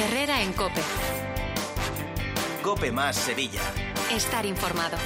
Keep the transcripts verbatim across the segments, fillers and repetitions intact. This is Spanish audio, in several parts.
Herrera en COPE. COPE más Sevilla. Estar informado.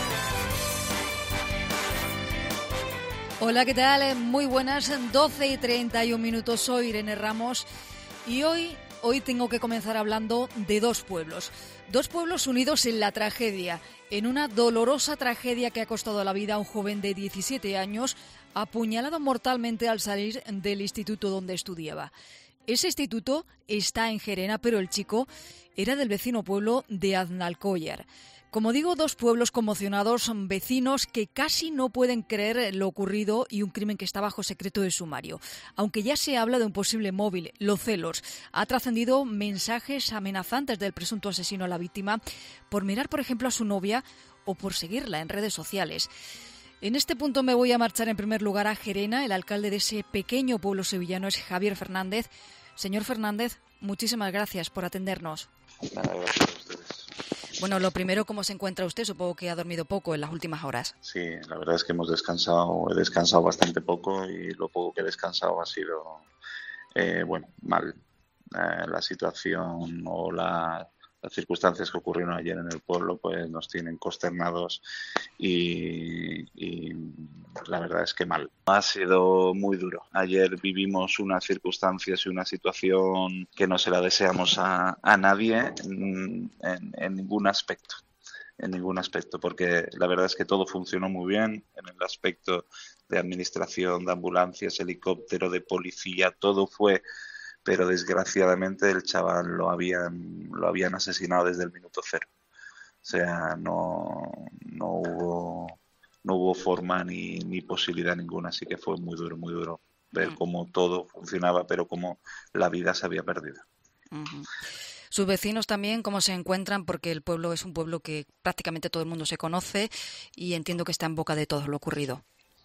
Hola, ¿qué tal? Muy buenas, doce y treinta y un minutos. Soy Irene Ramos y hoy, hoy tengo que comenzar hablando de dos pueblos. Dos pueblos unidos en la tragedia, en una dolorosa tragedia que ha costado la vida a un joven de diecisiete años, apuñalado mortalmente al salir del instituto donde estudiaba. Ese instituto está en Gerena, pero el chico era del vecino pueblo de Aznalcóllar. Como digo, dos pueblos conmocionados, vecinos que casi no pueden creer lo ocurrido y un crimen que está bajo secreto de sumario. Aunque ya se habla de un posible móvil, los celos. Ha trascendido mensajes amenazantes del presunto asesino a la víctima por mirar, por ejemplo, a su novia o por seguirla en redes sociales. En este punto me voy a marchar en primer lugar a Gerena. El alcalde de ese pequeño pueblo sevillano es Javier Fernández. Señor Fernández, muchísimas gracias por atendernos. Nada, gracias a ustedes. Bueno, lo primero, ¿cómo se encuentra usted? Supongo que ha dormido poco en las últimas horas. Sí, la verdad es que hemos descansado, he descansado bastante poco y lo poco que he descansado ha sido, eh, bueno, mal. Eh, la situación o la, las circunstancias que ocurrieron ayer en el pueblo pues nos tienen consternados y, y la verdad es que mal. Ha sido muy duro. Ayer vivimos unas circunstancias y una situación que no se la deseamos a, a nadie en, en, en ningún aspecto. En ningún aspecto, porque la verdad es que todo funcionó muy bien en el aspecto de administración, de ambulancias, helicóptero, de policía, todo fue, pero desgraciadamente el chaval lo habían, lo habían asesinado desde el minuto cero. O sea, no, no hubo, no hubo forma ni, ni posibilidad ninguna, así que fue muy duro, muy duro ver cómo todo funcionaba, pero cómo la vida se había perdido. Uh-huh. Sus vecinos también, ¿cómo se encuentran? Porque el pueblo es un pueblo que prácticamente todo el mundo se conoce y entiendo que está en boca de todo lo ocurrido.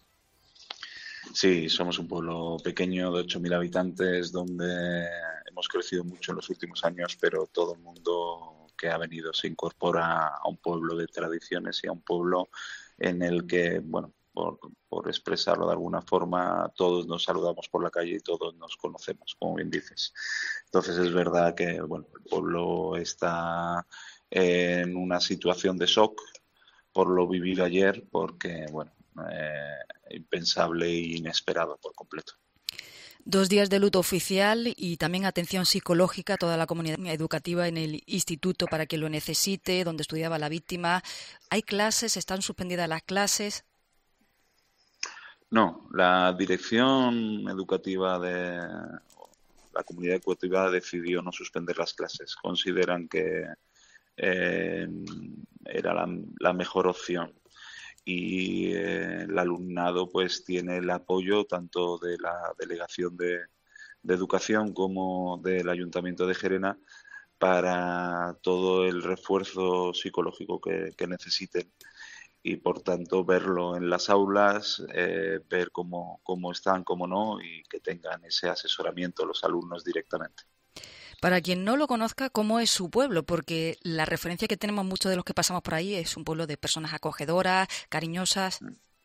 Sí, somos un pueblo pequeño de ocho mil habitantes donde hemos crecido mucho en los últimos años, pero todo el mundo que ha venido se incorpora a un pueblo de tradiciones y a un pueblo en el que, bueno, por, por expresarlo de alguna forma, todos nos saludamos por la calle y todos nos conocemos, como bien dices. Entonces es verdad que, bueno, el pueblo está en una situación de shock por lo vivido ayer, porque, bueno, eh, impensable e inesperado por completo. Dos días de luto oficial y también atención psicológica a toda la comunidad educativa en el instituto para quien lo necesite, donde estudiaba la víctima. ¿Hay clases? ¿Están suspendidas las clases? No, la dirección educativa de la comunidad educativa decidió no suspender las clases. Consideran que eh, era la, la mejor opción y eh, el alumnado pues tiene el apoyo tanto de la delegación de, de educación como del Ayuntamiento de Gerena para todo el refuerzo psicológico que, que necesiten. Y por tanto verlo en las aulas, eh, ver cómo, cómo están, cómo no, y que tengan ese asesoramiento los alumnos directamente. Para quien no lo conozca, ¿cómo es su pueblo? Porque la referencia que tenemos muchos de los que pasamos por ahí es un pueblo de personas acogedoras, cariñosas.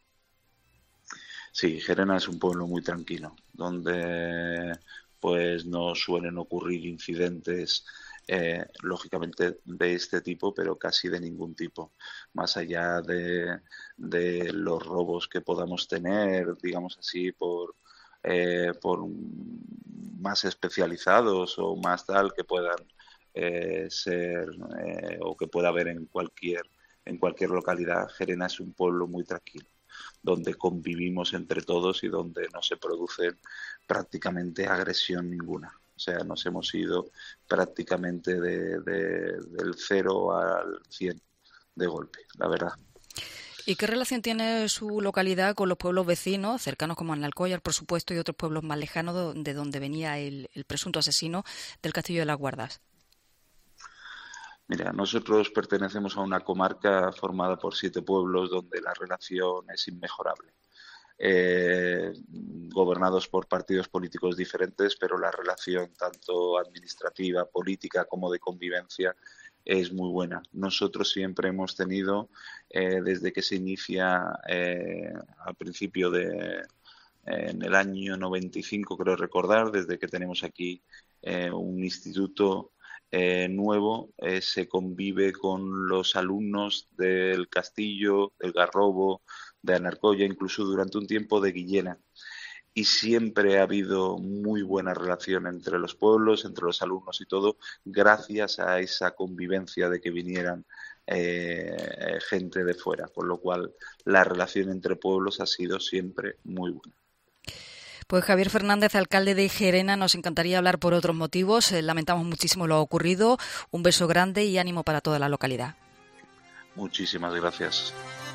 Sí, Gerena es un pueblo muy tranquilo, donde pues no suelen ocurrir incidentes Eh, lógicamente de este tipo, pero casi de ningún tipo, más allá de, de los robos que podamos tener, digamos así, por, eh, por más especializados o más tal que puedan eh, ser eh, o que pueda haber en cualquier, en cualquier localidad. Gerena es un pueblo muy tranquilo, donde convivimos entre todos y donde no se produce prácticamente agresión ninguna. O sea, nos hemos ido prácticamente de, de, del cero al cien de golpe, la verdad. ¿Y qué relación tiene su localidad con los pueblos vecinos, cercanos como Aznalcóllar, por supuesto, y otros pueblos más lejanos de donde venía el, el presunto asesino del Castillo de las Guardas? Mira, nosotros pertenecemos a una comarca formada por siete pueblos donde la relación es inmejorable. Eh, gobernados por partidos políticos diferentes, pero la relación tanto administrativa, política como de convivencia es muy buena. Nosotros siempre hemos tenido, eh, desde que se inicia eh, al principio de, eh, en el año noventa y cinco, creo recordar, desde que tenemos aquí eh, un instituto eh, nuevo eh, se convive con los alumnos del Castillo, del Garrobo, de Anarcoya, incluso durante un tiempo de Guillena. Y siempre ha habido muy buena relación entre los pueblos, entre los alumnos y todo, gracias a esa convivencia de que vinieran eh, gente de fuera, con lo cual la relación entre pueblos ha sido siempre muy buena. Pues Javier Fernández, alcalde de Gerena, nos encantaría hablar por otros motivos. Eh, lamentamos muchísimo lo ocurrido. Un beso grande y ánimo para toda la localidad. Muchísimas gracias.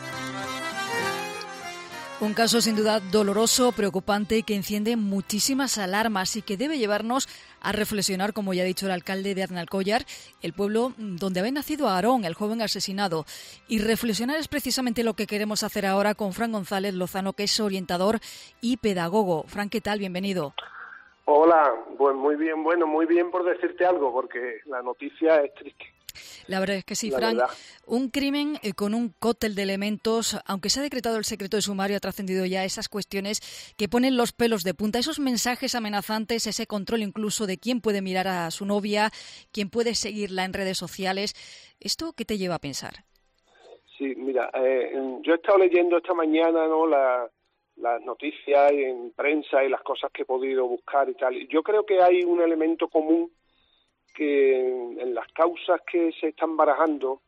Un caso sin duda doloroso, preocupante, que enciende muchísimas alarmas y que debe llevarnos a reflexionar, como ya ha dicho el alcalde de Aznalcóllar, el pueblo donde había nacido Aarón, el joven asesinado. Y reflexionar es precisamente lo que queremos hacer ahora con Fran González Lozano, que es orientador y pedagogo. Fran, ¿qué tal? Bienvenido. Hola, pues muy bien, bueno, muy bien por decirte algo, porque la noticia es triste. La verdad es que sí, la Fran. Verdad. Un crimen eh, con un cóctel de elementos, aunque se ha decretado el secreto de sumario, ha trascendido ya esas cuestiones que ponen los pelos de punta, esos mensajes amenazantes, ese control incluso de quién puede mirar a su novia, quién puede seguirla en redes sociales. ¿Esto qué te lleva a pensar? Sí, mira, eh, yo he estado leyendo esta mañana, ¿no?, la, las noticias en prensa y las cosas que he podido buscar y tal. Y yo creo que hay un elemento común que en las causas que se están barajando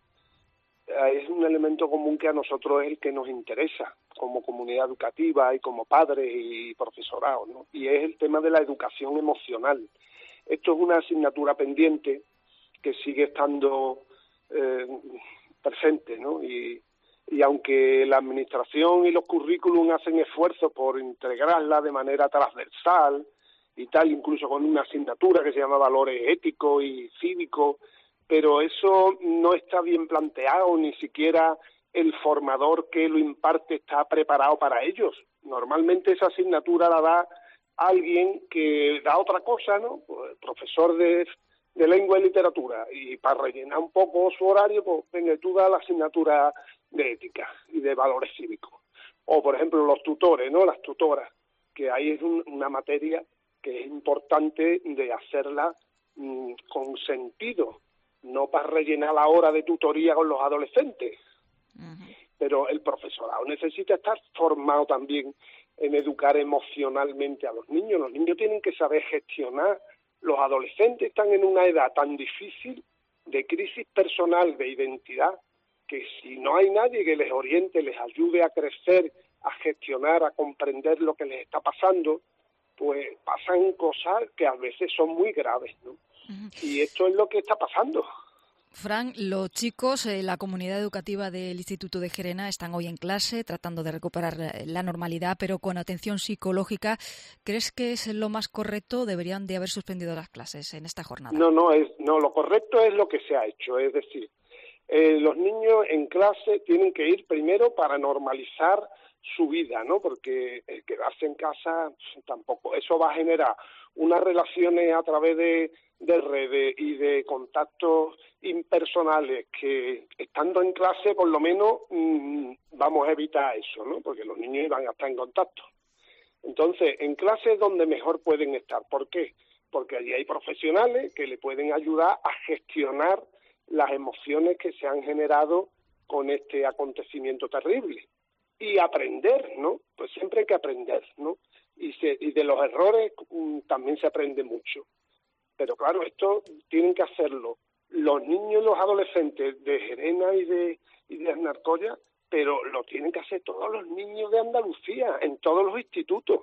eh, es un elemento común que a nosotros es el que nos interesa como comunidad educativa y como padres y profesorado, ¿no? Y es el tema de la educación emocional. Esto es una asignatura pendiente que sigue estando eh, presente, ¿no? Y, y aunque la administración y los currículum hacen esfuerzos por integrarla de manera transversal y tal, incluso con una asignatura que se llama Valores Éticos y Cívicos, pero eso no está bien planteado, ni siquiera el formador que lo imparte está preparado para ellos. Normalmente esa asignatura la da alguien que da otra cosa, ¿no? Pues el profesor de, de lengua y literatura, y para rellenar un poco su horario, pues venga, tú das la asignatura de ética y de valores cívicos. O, por ejemplo, los tutores, ¿no? Las tutoras, que ahí es un, una materia que es importante de hacerla mmm, con sentido, no para rellenar la hora de tutoría con los adolescentes. Uh-huh. Pero el profesorado necesita estar formado también en educar emocionalmente a los niños. Los niños tienen que saber gestionar. Los adolescentes están en una edad tan difícil de crisis personal, de identidad, que si no hay nadie que les oriente, les ayude a crecer, a gestionar, a comprender lo que les está pasando, pues pasan cosas que a veces son muy graves, ¿no? Uh-huh. Y esto es lo que está pasando. Fran, los chicos, eh, la comunidad educativa del Instituto de Gerena están hoy en clase tratando de recuperar la normalidad, pero con atención psicológica. ¿Crees que es lo más correcto? ¿Deberían de haber suspendido las clases en esta jornada? No, no, es, no, lo correcto es lo que se ha hecho. Es decir, eh, los niños en clase tienen que ir primero para normalizar su vida, ¿no? Porque el quedarse en casa tampoco, eso va a generar unas relaciones a través de, de redes y de contactos impersonales que estando en clase por lo menos mmm, vamos a evitar eso, ¿no? Porque los niños van a estar en contacto. Entonces, en clase es donde mejor pueden estar. ¿Por qué? Porque allí hay profesionales que le pueden ayudar a gestionar las emociones que se han generado con este acontecimiento terrible. Y aprender, ¿no? Pues siempre hay que aprender, ¿no? Y, se, y de los errores um, también se aprende mucho. Pero claro, esto tienen que hacerlo los niños y los adolescentes de Gerena y de, y de Aznalcóllar, pero lo tienen que hacer todos los niños de Andalucía, en todos los institutos.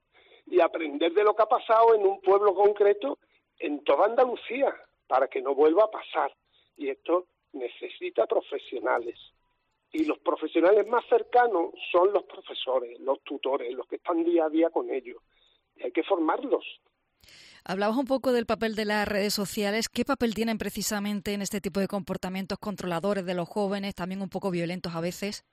Y aprender de lo que ha pasado en un pueblo concreto, en toda Andalucía, para que no vuelva a pasar. Y esto necesita profesionales. Y los profesionales más cercanos son los profesores, los tutores, los que están día a día con ellos. Y hay que formarlos. Hablabas un poco del papel de las redes sociales. ¿Qué papel tienen precisamente en este tipo de comportamientos controladores de los jóvenes, también un poco violentos a veces?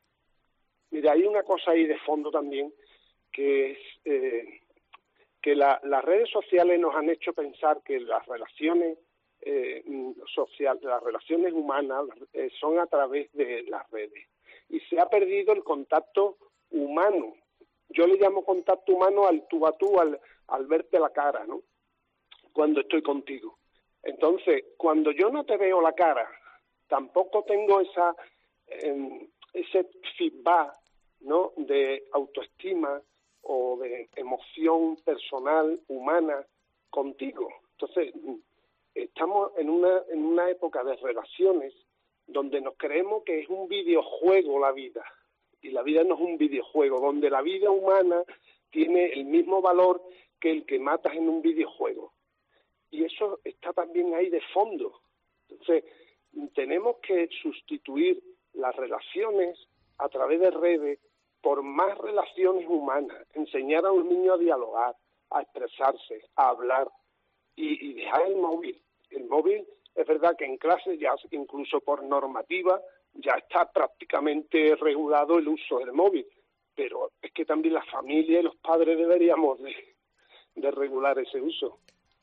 Mira, hay una cosa ahí de fondo también, que es eh, que la, las redes sociales nos han hecho pensar que las relaciones eh, sociales, las relaciones humanas eh, son a través de las redes. Y se ha perdido el contacto humano. Yo le llamo contacto humano al tú a tú, al, al verte la cara, ¿no? Cuando estoy contigo. Entonces, cuando yo no te veo la cara, tampoco tengo esa eh, ese feedback, ¿no?, de autoestima o de emoción personal, humana, contigo. Entonces, estamos en una en una época de relaciones donde nos creemos que es un videojuego la vida, y la vida no es un videojuego, donde la vida humana tiene el mismo valor que el que matas en un videojuego. Y eso está también ahí de fondo. Entonces, tenemos que sustituir las relaciones a través de redes por más relaciones humanas, enseñar a los niños a dialogar, a expresarse, a hablar, y, y dejar el móvil. El móvil, es verdad que en clase ya, incluso por normativa, ya está prácticamente regulado el uso del móvil, pero es que también la familia y los padres deberíamos de, de regular ese uso.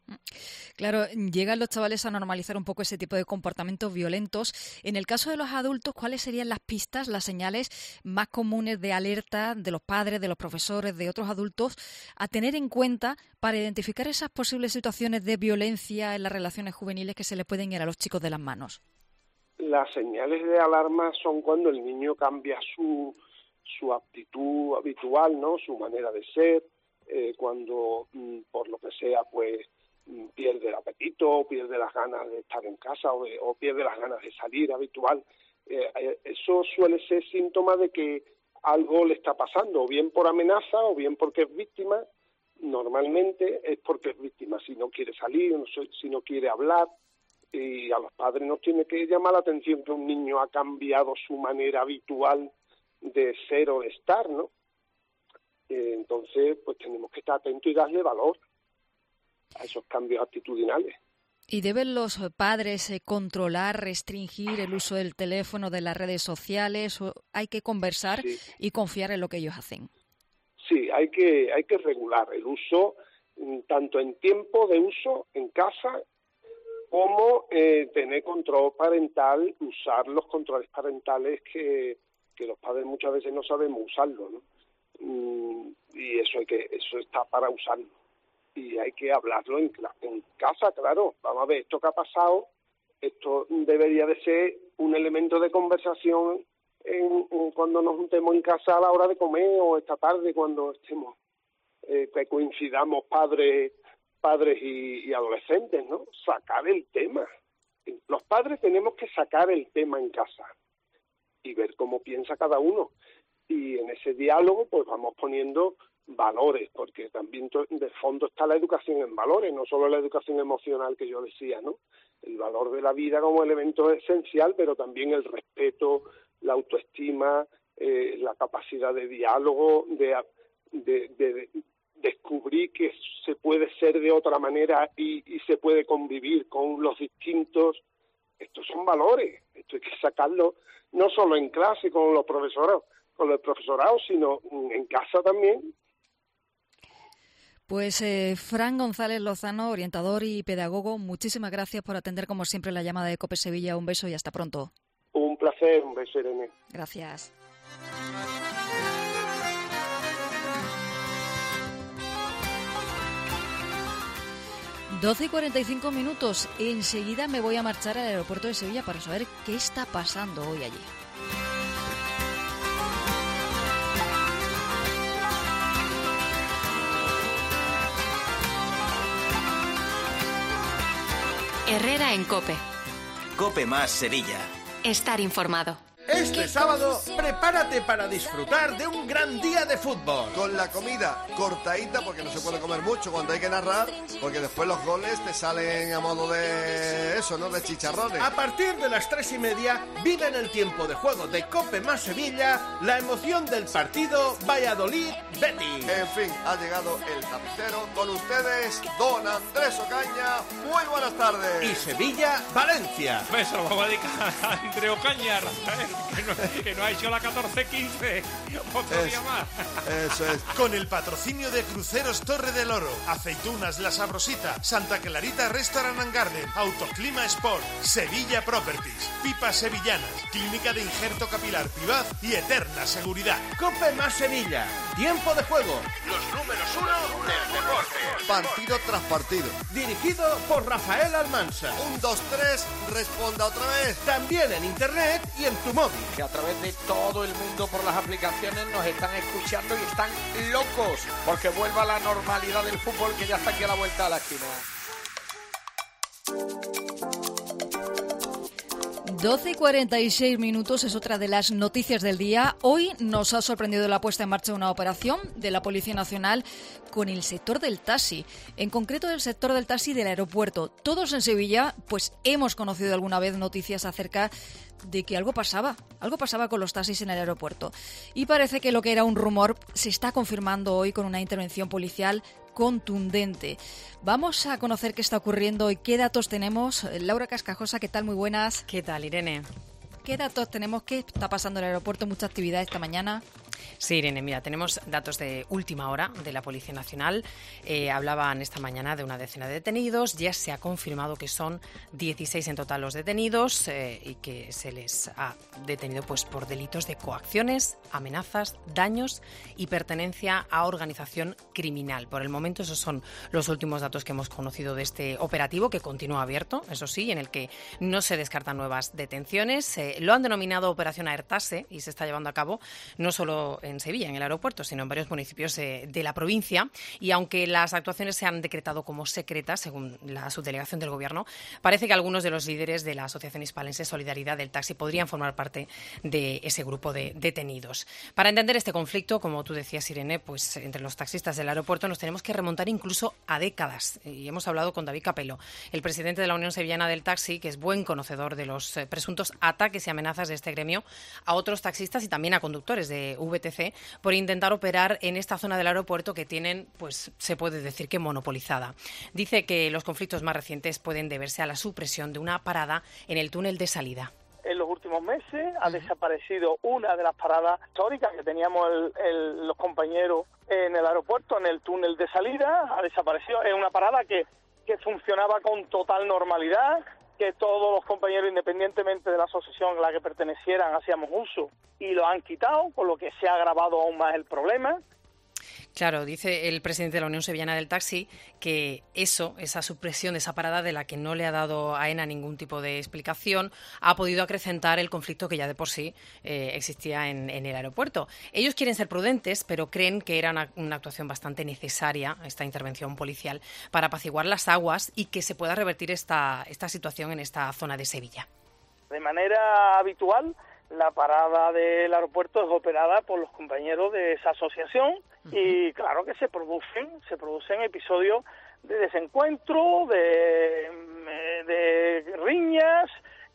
Claro, llegan los chavales a normalizar un poco ese tipo de comportamientos violentos. En el caso de los adultos, ¿cuáles serían las pistas, las señales más comunes de alerta de los padres, de los profesores, de otros adultos, a tener en cuenta para identificar esas posibles situaciones de violencia en las relaciones juveniles que se le pueden ir a los chicos de las manos? Las señales de alarma son cuando el niño cambia su, su actitud habitual, ¿no?, su manera de ser, eh, cuando, por lo que sea, pues, pierde el apetito, pierde las ganas de estar en casa o, de, o pierde las ganas de salir habitual. Eh, eso suele ser síntoma de que algo le está pasando, o bien por amenaza o bien porque es víctima. Normalmente es porque es víctima, si no quiere salir, si no quiere hablar, y a los padres nos tiene que llamar la atención que un niño ha cambiado su manera habitual de ser o de estar, ¿no? Eh, entonces, pues tenemos que estar atentos y darle valor a esos cambios actitudinales. ¿Y deben los padres eh, controlar, restringir el uso del teléfono, de las redes sociales? ¿O hay que conversar sí. y confiar en lo que ellos hacen? Sí, hay que hay que regular el uso, tanto en tiempo de uso en casa, como eh, tener control parental, usar los controles parentales que, que los padres muchas veces no sabemos usarlo, ¿no? Mm, y eso hay que eso está para usarlo. Y hay que hablarlo en, en casa, claro. Vamos a ver, esto que ha pasado, esto debería de ser un elemento de conversación en, en cuando nos juntemos en casa a la hora de comer, o esta tarde cuando estemos, eh, que coincidamos padres padres y, y adolescentes, ¿no? Sacar el tema. Los padres tenemos que sacar el tema en casa y ver cómo piensa cada uno. Y en ese diálogo, pues vamos poniendo valores, porque también de fondo está la educación en valores, no solo la educación emocional que yo decía, ¿no? El valor de la vida como elemento esencial, pero también el respeto, la autoestima, eh, la capacidad de diálogo, de, de, de, de descubrir que se puede ser de otra manera y, y se puede convivir con los distintos. Estos son valores, esto hay que sacarlo no solo en clase con los profesorados, con los profesorados, sino en casa también. Pues eh, Fran González Lozano, orientador y pedagogo, muchísimas gracias por atender como siempre la llamada de COPE Sevilla. Un beso y hasta pronto. Un placer, un beso, Irene. Gracias. doce y cuarenta y cinco minutos. Enseguida me voy a marchar al aeropuerto de Sevilla para saber qué está pasando hoy allí. Herrera en COPE. COPE más Sevilla. Estar informado. Este sábado, prepárate para disfrutar de un gran día de fútbol. Con la comida cortadita, porque no se puede comer mucho cuando hay que narrar, porque después los goles te salen a modo de eso, ¿no? De chicharrones. A partir de las tres y media, vive en el tiempo de juego de COPE más Sevilla la emoción del partido Valladolid-Betis. En fin, ha llegado el tapicero. Con ustedes, don Andrés Ocaña. Muy buenas tardes. Y Sevilla-Valencia. Me se lo vamos a dedicar a Andrés Ocaña, Rafael. que, no, que no ha hecho la catorce quince. Otro día más. Eso es. Con el patrocinio de Cruceros Torre del Oro, Aceitunas La Sabrosita, Santa Clarita Restaurant and Garden, Autoclima Sport, Sevilla Properties, Pipas Sevillanas, Clínica de Injerto Capilar Pivaz y Eterna Seguridad. Cope más Sevilla. Tiempo de juego. Los números uno del deporte. Partido tras partido. Dirigido por Rafael Almansa. Un, dos, tres, responda otra vez. También en internet y en tu móvil. Que a través de todo el mundo por las aplicaciones nos están escuchando y están locos porque vuelva la normalidad del fútbol, que ya está aquí a la vuelta de la esquina. doce y cuarenta y seis minutos es otra de las noticias del día. Hoy nos ha sorprendido la puesta en marcha de una operación de la Policía Nacional con el sector del taxi, en concreto del sector del taxi del aeropuerto. Todos en Sevilla pues hemos conocido alguna vez noticias acerca de que algo pasaba, algo pasaba con los taxis en el aeropuerto. Y parece que lo que era un rumor se está confirmando hoy con una intervención policial contundente. Vamos a conocer qué está ocurriendo y qué datos tenemos. Laura Cascajosa, ¿qué tal? Muy buenas. ¿Qué tal, Irene? ¿Qué datos tenemos? ¿Qué está pasando en el aeropuerto? Mucha actividad esta mañana. Sí, Irene, mira, tenemos datos de última hora de la Policía Nacional. Eh, hablaban esta mañana de una decena de detenidos. Ya se ha confirmado que son dieciséis en total los detenidos eh, y que se les ha detenido pues por delitos de coacciones, amenazas, daños y pertenencia a organización criminal. Por el momento esos son los últimos datos que hemos conocido de este operativo, que continúa abierto, eso sí, en el que no se descartan nuevas detenciones. Eh, lo han denominado Operación Aertase y se está llevando a cabo no solo en Sevilla, en el aeropuerto, sino en varios municipios de, de la provincia. Y aunque las actuaciones se han decretado como secretas, según la subdelegación del Gobierno, parece que algunos de los líderes de la Asociación Hispalense Solidaridad del Taxi podrían formar parte de ese grupo de detenidos. Para entender este conflicto, como tú decías, Irene, pues entre los taxistas del aeropuerto nos tenemos que remontar incluso a décadas. Y hemos hablado con David Capello, el presidente de la Unión Sevillana del Taxi, que es buen conocedor de los eh, presuntos ataques y amenazas de este gremio a otros taxistas y también a conductores de V T C por intentar operar en esta zona del aeropuerto que tienen, pues se puede decir que monopolizada. Dice que los conflictos más recientes pueden deberse a la supresión de una parada en el túnel de salida. En los últimos meses ha desaparecido una de las paradas históricas que teníamos el, el, los compañeros en el aeropuerto, en el túnel de salida. Ha desaparecido. Es una parada que, que funcionaba con total normalidad, que todos los compañeros, independientemente de la asociación a la que pertenecieran, hacíamos uso, y lo han quitado, con lo que se ha agravado aún más el problema. Claro, dice el presidente de la Unión Sevillana del Taxi que eso, esa supresión de esa parada de la que no le ha dado AENA ningún tipo de explicación, ha podido acrecentar el conflicto que ya de por sí eh, existía en, en el aeropuerto. Ellos quieren ser prudentes, pero creen que era una, una actuación bastante necesaria, esta intervención policial, para apaciguar las aguas y que se pueda revertir esta, esta situación en esta zona de Sevilla. De manera habitual, la parada del aeropuerto es operada por los compañeros de esa asociación. Y claro que se producen, se producen episodios de desencuentro, de, de riñas,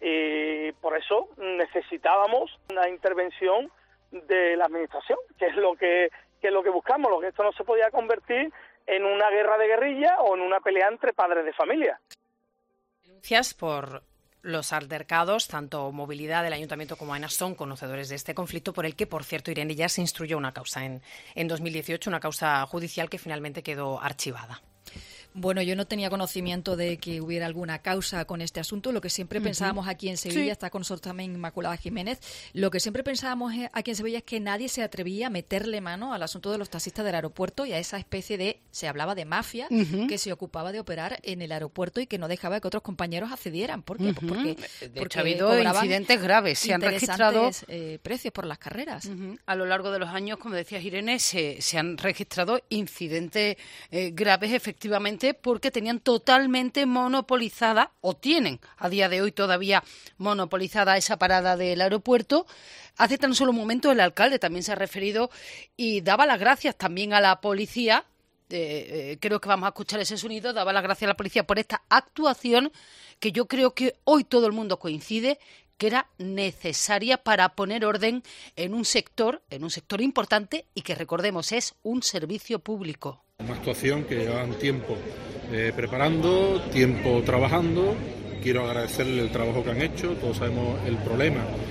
y por eso necesitábamos una intervención de la administración, que es lo que, que es lo que buscamos, lo que esto no se podía convertir en una guerra de guerrilla o en una pelea entre padres de familia. Denuncias por los altercados, tanto Movilidad del Ayuntamiento como AENA son conocedores de este conflicto, por el que, por cierto, Irene, ya se instruyó una causa en, en dos mil dieciocho, una causa judicial que finalmente quedó archivada. Bueno, yo no tenía conocimiento de que hubiera alguna causa con este asunto. Lo que siempre uh-huh. pensábamos aquí en Sevilla, sí. Está con nosotros también Inmaculada Jiménez, lo que siempre pensábamos aquí en Sevilla es que nadie se atrevía a meterle mano al asunto de los taxistas del aeropuerto y a esa especie de, se hablaba de mafia, uh-huh. que se ocupaba de operar en el aeropuerto y que no dejaba que otros compañeros accedieran. ¿Por qué? Uh-huh. Pues porque, de hecho, ha habido incidentes graves. Se han registrado eh, precios por las carreras. Uh-huh. A lo largo de los años, como decías, Irene, se, se han registrado incidentes eh, graves, efectivamente, porque tenían totalmente monopolizada, o tienen a día de hoy todavía monopolizada esa parada del aeropuerto. Hace tan solo un momento el alcalde también se ha referido y daba las gracias también a la policía, eh, eh, creo que vamos a escuchar ese sonido, daba las gracias a la policía por esta actuación que yo creo que hoy todo el mundo coincide que era necesaria para poner orden en un sector, en un sector importante y que, recordemos, es un servicio público. Una actuación que llevan tiempo eh, preparando, tiempo trabajando. Quiero agradecerle el trabajo que han hecho. Todos sabemos el problema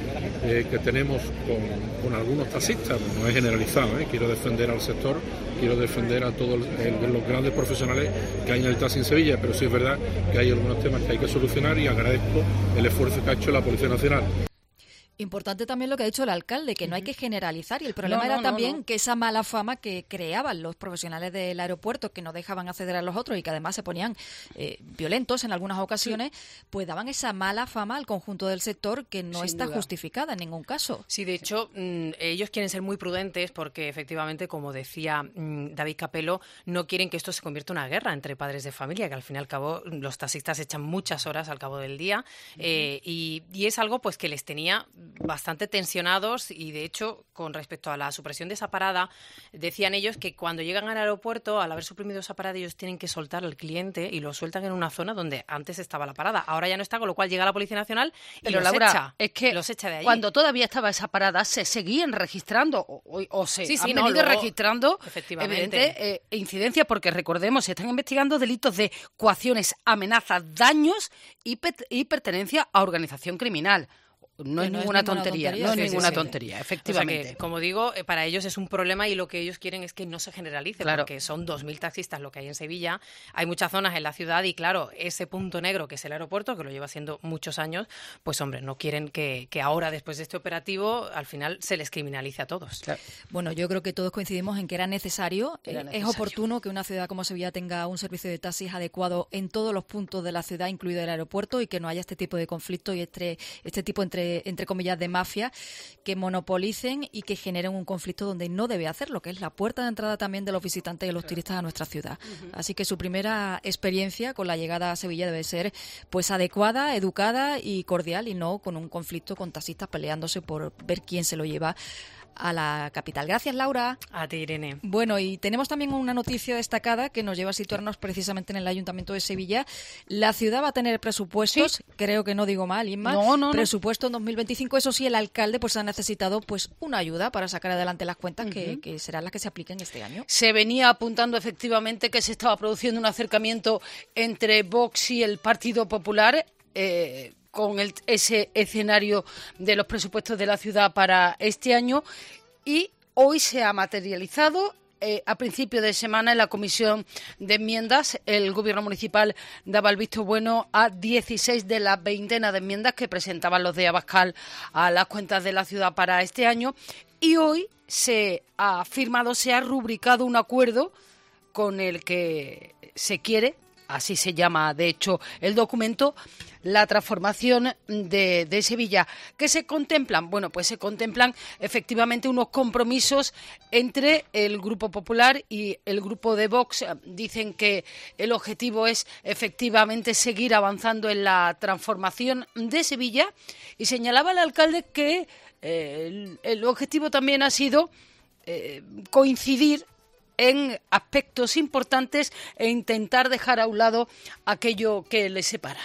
eh, que tenemos con, con algunos taxistas, no es generalizado, ¿eh? Quiero defender al sector, quiero defender a todos los grandes profesionales que hay en el taxi en Sevilla, pero sí es verdad que hay algunos temas que hay que solucionar y agradezco el esfuerzo que ha hecho la Policía Nacional. Importante también lo que ha dicho el alcalde, que no hay que generalizar, y el problema No, no, era no, también no. que esa mala fama que creaban los profesionales del aeropuerto, que no dejaban acceder a los otros y que además se ponían eh, violentos en algunas ocasiones, sí. pues daban esa mala fama al conjunto del sector que no Sin está duda. justificada en ningún caso. Sí, de hecho, mmm, ellos quieren ser muy prudentes porque efectivamente, como decía mmm, David Capello, no quieren que esto se convierta en una guerra entre padres de familia, que al fin y al cabo los taxistas echan muchas horas al cabo del día, uh-huh. eh, y, y es algo pues que les tenía bastante tensionados y, de hecho, con respecto a la supresión de esa parada, decían ellos que cuando llegan al aeropuerto, al haber suprimido esa parada, ellos tienen que soltar al cliente y lo sueltan en una zona donde antes estaba la parada. Ahora ya no está, con lo cual llega la Policía Nacional y Pero los Laura, echa. Es que los echa de allí. Cuando todavía estaba esa parada, se seguían registrando o, o, o se sí, sí, han no, venido luego, registrando efectivamente. evidente, eh, incidencias, porque recordemos, se están investigando delitos de coacciones, amenazas, daños y, pet- y pertenencia a organización criminal. No es, no ninguna es ninguna tontería, tontería, no es sí, ninguna sí, sí. tontería, efectivamente. O sea que, como digo, eh, para ellos es un problema y lo que ellos quieren es que no se generalice, claro. porque son dos mil taxistas lo que hay en Sevilla, hay muchas zonas en la ciudad y, claro, ese punto negro que es el aeropuerto, que lo lleva haciendo muchos años, pues, hombre, no quieren que, que ahora, después de este operativo, al final se les criminalice a todos. Claro. Bueno, yo creo que todos coincidimos en que era necesario. Era Eh, necesario. Es oportuno que una ciudad como Sevilla tenga un servicio de taxis adecuado en todos los puntos de la ciudad, incluido el aeropuerto, y que no haya este tipo de conflictos y este, este tipo, entre, entre comillas, de mafia que monopolicen y que generen un conflicto donde no debe hacerlo, que es la puerta de entrada también de los visitantes y de los turistas a nuestra ciudad. Uh-huh. Así que su primera experiencia con la llegada a Sevilla debe ser pues adecuada, educada y cordial, y no con un conflicto con taxistas peleándose por ver quién se lo lleva a la capital. Gracias, Laura. A ti, Irene. Bueno, y tenemos también una noticia destacada que nos lleva a situarnos precisamente en el Ayuntamiento de Sevilla. La ciudad va a tener presupuestos, ¿sí? Creo que no digo mal, Inma. No, no, presupuesto en dos mil veinticinco. Eso sí, el alcalde pues ha necesitado pues una ayuda para sacar adelante las cuentas, uh-huh. que, que serán las que se apliquen este año. Se venía apuntando efectivamente que se estaba produciendo un acercamiento entre Vox y el Partido Popular, eh, con el, ese escenario de los presupuestos de la ciudad para este año, y hoy se ha materializado. Eh, a principio de semana, en la Comisión de Enmiendas, el Gobierno municipal daba el visto bueno a dieciséis de las veintena de enmiendas que presentaban los de Abascal a las cuentas de la ciudad para este año, y hoy se ha firmado, se ha rubricado un acuerdo con el que se quiere, así se llama de hecho el documento, la transformación de, de Sevilla. ¿Qué se contemplan? Bueno, pues se contemplan efectivamente unos compromisos entre el Grupo Popular y el Grupo de Vox. Dicen que el objetivo es efectivamente seguir avanzando en la transformación de Sevilla, y señalaba el alcalde que eh, el, el objetivo también ha sido eh, coincidir en aspectos importantes e intentar dejar a un lado aquello que les separa.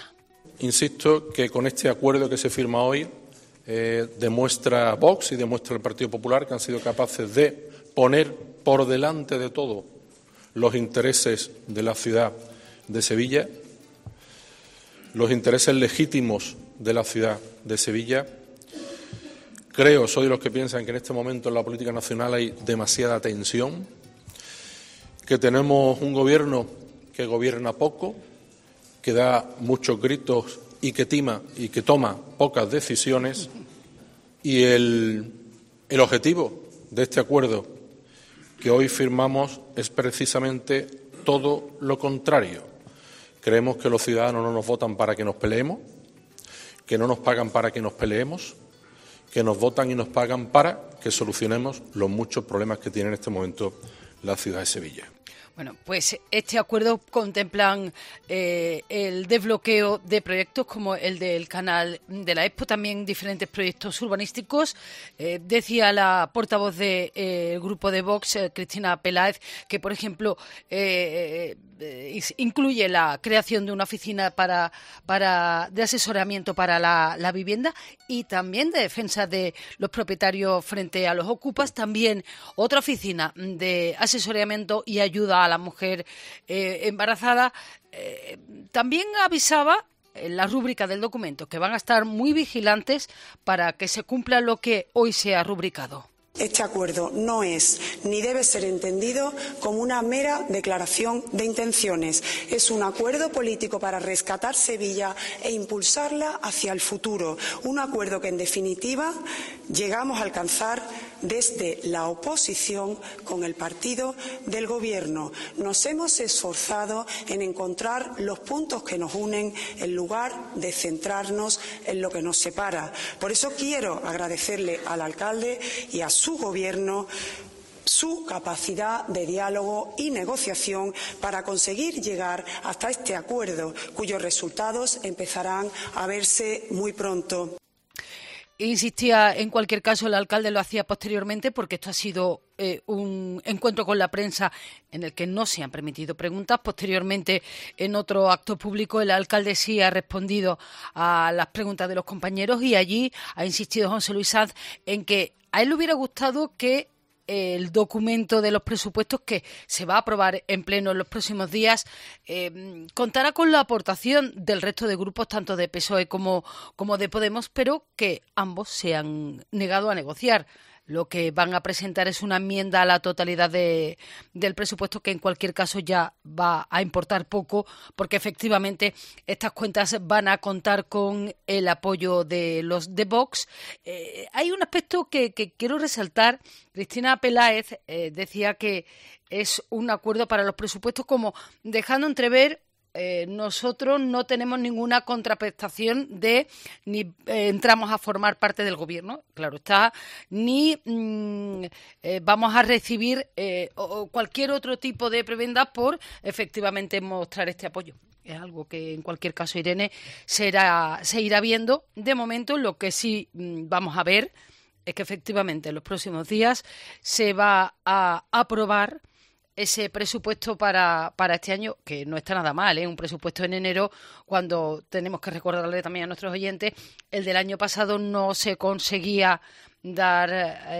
Insisto que con este acuerdo que se firma hoy eh, demuestra Vox y demuestra el Partido Popular que han sido capaces de poner por delante de todo los intereses de la ciudad de Sevilla, los intereses legítimos de la ciudad de Sevilla. Creo, soy de los que piensan que en este momento en la política nacional hay demasiada tensión, que tenemos un gobierno que gobierna poco, que da muchos gritos y que tima y que toma pocas decisiones, y el, el objetivo de este acuerdo que hoy firmamos es precisamente todo lo contrario. Creemos que los ciudadanos no nos votan para que nos peleemos, que no nos pagan para que nos peleemos, que nos votan y nos pagan para que solucionemos los muchos problemas que tiene en este momento la ciudad de Sevilla. Bueno, pues este acuerdo contemplan eh, el desbloqueo de proyectos como el del canal de la Expo, también diferentes proyectos urbanísticos. Eh, decía la portavoz del de, eh, grupo de Vox, eh, Cristina Peláez, que, por ejemplo, eh, eh, incluye la creación de una oficina para, para de asesoramiento para la, la vivienda y también de defensa de los propietarios frente a los ocupas. También otra oficina de asesoramiento y ayuda a la mujer eh, embarazada. Eh, también avisaba en la rúbrica del documento, que van a estar muy vigilantes para que se cumpla lo que hoy se ha rubricado. Este acuerdo no es ni debe ser entendido como una mera declaración de intenciones. Es un acuerdo político para rescatar Sevilla e impulsarla hacia el futuro. Un acuerdo que, en definitiva, llegamos a alcanzar desde la oposición con el partido del Gobierno. Nos hemos esforzado en encontrar los puntos que nos unen en lugar de centrarnos en lo que nos separa. Por eso quiero agradecerle al alcalde y a su Gobierno su capacidad de diálogo y negociación para conseguir llegar hasta este acuerdo, cuyos resultados empezarán a verse muy pronto. Insistía, en cualquier caso, el alcalde lo hacía posteriormente, porque esto ha sido eh, un encuentro con la prensa en el que no se han permitido preguntas. Posteriormente, en otro acto público, el alcalde sí ha respondido a las preguntas de los compañeros y allí ha insistido José Luis Sanz en que a él le hubiera gustado que el documento de los presupuestos que se va a aprobar en pleno en los próximos días eh, contará con la aportación del resto de grupos, tanto de P S O E como, como de Podemos, pero que ambos se han negado a negociar. Lo que van a presentar es una enmienda a la totalidad de, del presupuesto que en cualquier caso ya va a importar poco, porque efectivamente estas cuentas van a contar con el apoyo de los de Vox. Eh, hay un aspecto que, que quiero resaltar. Cristina Peláez eh, decía que es un acuerdo para los presupuestos, como dejando entrever Eh, nosotros no tenemos ninguna contraprestación de ni eh, entramos a formar parte del gobierno, claro está, ni mm, eh, vamos a recibir eh, o, o cualquier otro tipo de prebenda por efectivamente mostrar este apoyo. Es algo que en cualquier caso, Irene, será, se irá viendo. De momento, lo que sí mm, vamos a ver es que efectivamente en los próximos días se va a aprobar ese presupuesto para, para este año, que no está nada mal, ¿eh? Un presupuesto en enero, cuando tenemos que recordarle también a nuestros oyentes, el del año pasado no se conseguía dar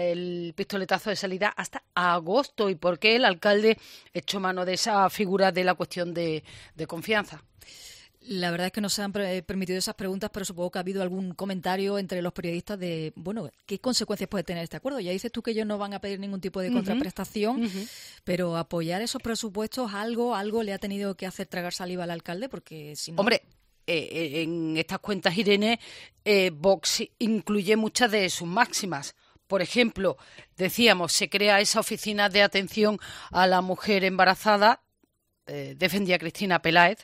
el pistoletazo de salida hasta agosto. ¿Y por qué el alcalde echó mano de esa figura de la cuestión de, de confianza? La verdad es que no se han permitido esas preguntas, pero supongo que ha habido algún comentario entre los periodistas de, bueno, ¿qué consecuencias puede tener este acuerdo? Ya dices tú que ellos no van a pedir ningún tipo de uh-huh. contraprestación, uh-huh. pero apoyar esos presupuestos, algo algo le ha tenido que hacer tragar saliva al alcalde, porque si no... Hombre, eh, en estas cuentas, Irene, eh, Vox incluye muchas de sus máximas. Por ejemplo, decíamos, se crea esa oficina de atención a la mujer embarazada, eh, defendía Cristina Peláez,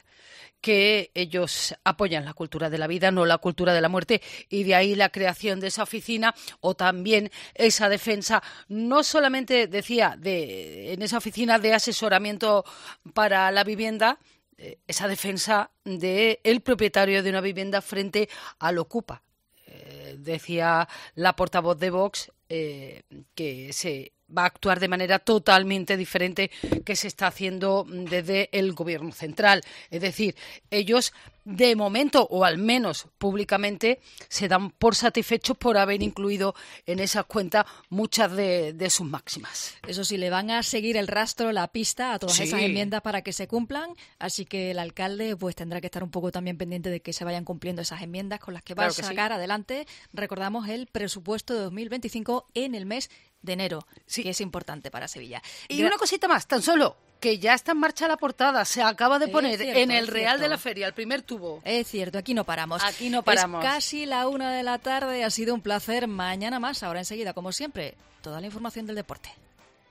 que ellos apoyan la cultura de la vida, no la cultura de la muerte, y de ahí la creación de esa oficina, o también esa defensa, no solamente, decía, de en esa oficina de asesoramiento para la vivienda, eh, esa defensa del propietario de una vivienda frente al ocupa. Eh, decía la portavoz de Vox eh, que se va a actuar de manera totalmente diferente que se está haciendo desde el Gobierno central. Es decir, ellos de momento, o al menos públicamente, se dan por satisfechos por haber incluido en esas cuentas muchas de, de sus máximas. Eso sí, le van a seguir el rastro, la pista a todas sí. esas enmiendas para que se cumplan, así que el alcalde pues tendrá que estar un poco también pendiente de que se vayan cumpliendo esas enmiendas con las que va claro a sacar sí. adelante, recordamos, el presupuesto de dos mil veinticinco en el mes de enero, sí. que es importante para Sevilla. Y Gra- una cosita más, tan solo, que ya está en marcha la portada, se acaba de poner cierto, en el Real de la Feria, el primer tubo. Es cierto, aquí no paramos. Aquí no paramos. Es casi la una de la tarde, ha sido un placer. Mañana más, ahora enseguida, como siempre, toda la información del deporte.